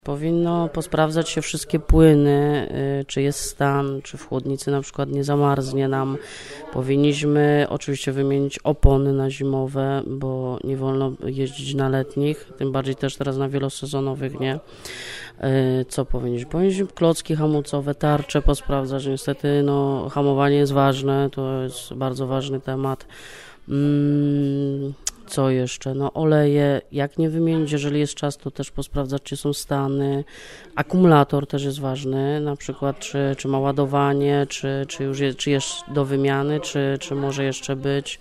Powinno posprawdzać się wszystkie płyny, czy jest stan, czy w chłodnicy na przykład nie zamarznie nam. Powinniśmy oczywiście wymienić opony na zimowe, bo nie wolno jeździć na letnich, tym bardziej też teraz na wielosezonowych, nie? Co powinniśmy klocki hamulcowe, tarcze posprawdzać. Niestety hamowanie jest ważne, to jest bardzo ważny temat. Co jeszcze? Oleje, jak nie wymienić, jeżeli jest czas, to też posprawdzać, czy są stany. Akumulator też jest ważny, na przykład czy ma ładowanie, czy już jest do wymiany, czy może jeszcze być.